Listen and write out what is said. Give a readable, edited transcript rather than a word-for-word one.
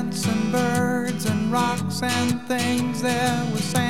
plants and birds and rocks and things. There was sand